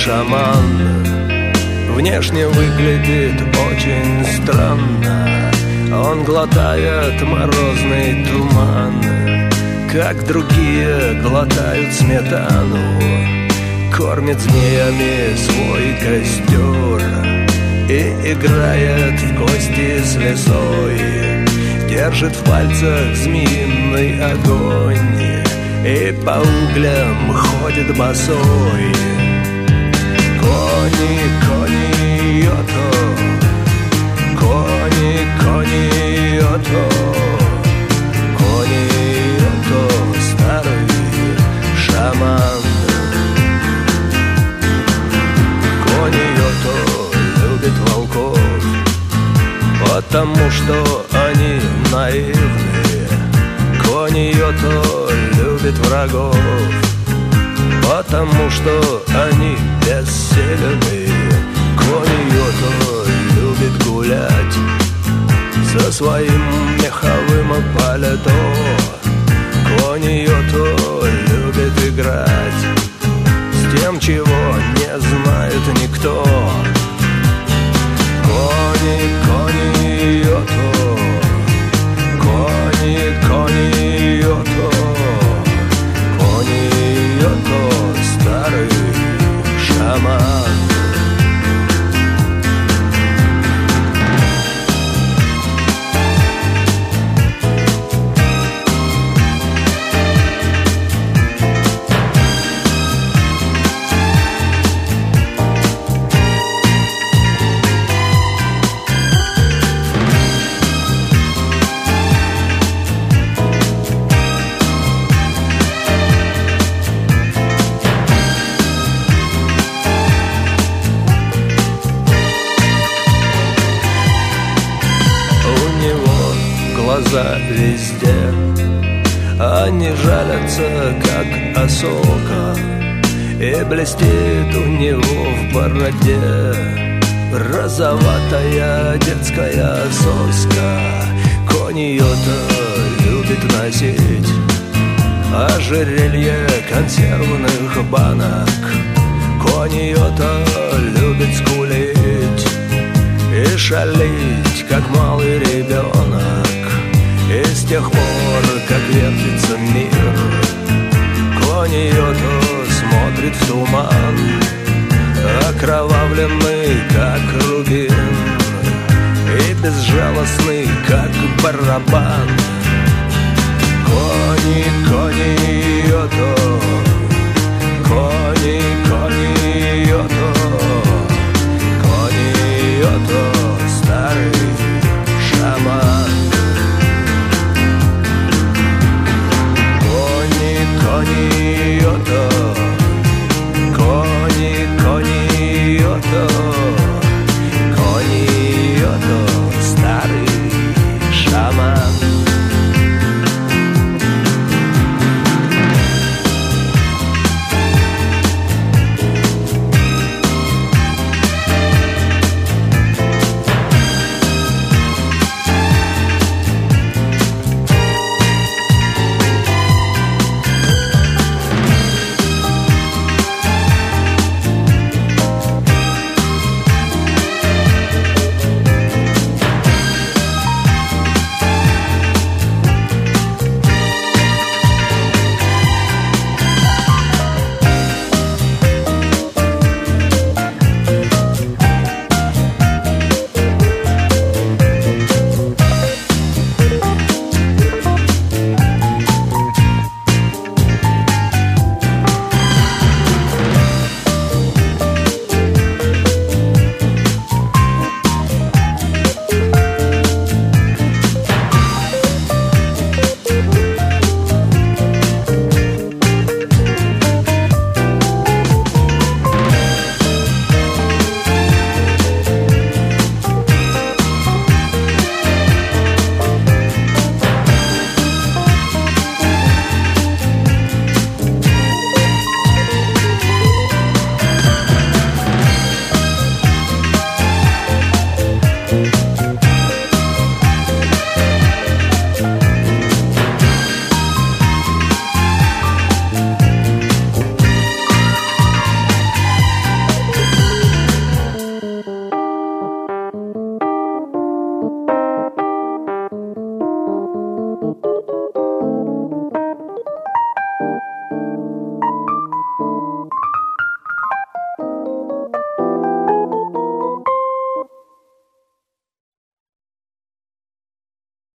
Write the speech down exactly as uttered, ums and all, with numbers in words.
шаман. Внешне выглядит очень странно. Он глотает морозный туман, как другие глотают сметану. Кормит змеями свой костер и играет в кости с лесой. Держит в пальцах змеиный огонь и по углям ходит босой. Кони, кони, йото, кони, кони, йото, кони, йото, старый шаман. Кони йото любит волков, потому что они наивные. Кони йото любит врагов, потому что они бессильны. Кони йото любит гулять со своим меховым пальто. Кони йото любит играть с тем, чего не знает никто. Кони, кони йото, кони, кони йото, кони йото, старый шаман. Глаза везде, они жалятся, как осока, и блестит у него в бороде розоватая детская соска. Кони йото любит носить ожерелье консервных банок. Кони йото любит скулить и шалить, как малый ребенок. И с тех пор, как вертится мир, кони йото смотрит в туман, окровавленный, как рубин, и безжалостный, как барабан.